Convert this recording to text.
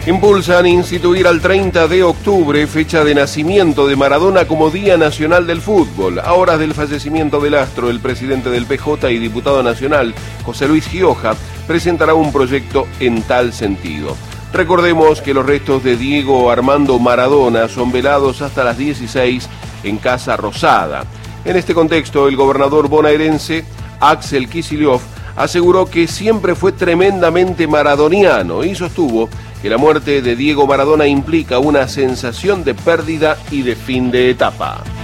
Impulsan instituir al 30 de octubre, fecha de nacimiento de Maradona, como Día Nacional del Fútbol. A horas del fallecimiento del astro, el presidente del PJ y diputado nacional, José Luis Gioja, presentará un proyecto en tal sentido. Recordemos que los restos de Diego Armando Maradona son velados hasta las 16 en Casa Rosada. En este contexto, el gobernador bonaerense, Axel Kicillof, aseguró que siempre fue tremendamente maradoniano y sostuvo que la muerte de Diego Maradona implica una sensación de pérdida y de fin de etapa.